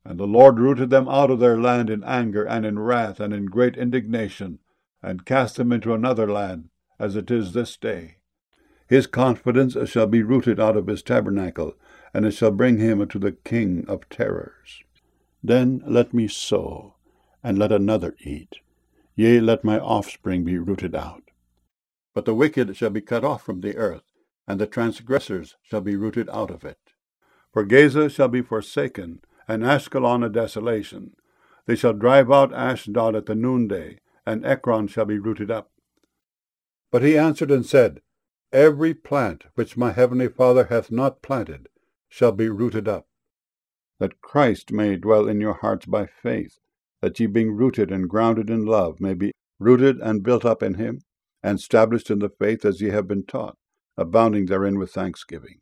And the Lord rooted them out of their land in anger and in wrath and in great indignation, and cast them into another land, as it is this day. His confidence shall be rooted out of his tabernacle, and it shall bring him unto the king of terrors. Then let me sow, and let another eat. Yea, let my offspring be rooted out. But the wicked shall be cut off from the earth, and the transgressors shall be rooted out of it. For Gaza shall be forsaken, and Ashkelon a desolation. They shall drive out Ashdod at the noonday, and Ekron shall be rooted up. But he answered and said, Every plant which my heavenly Father hath not planted shall be rooted up. That Christ may dwell in your hearts by faith, that ye being rooted and grounded in love may be rooted and built up in him, and established in the faith as ye have been taught, abounding therein with thanksgiving.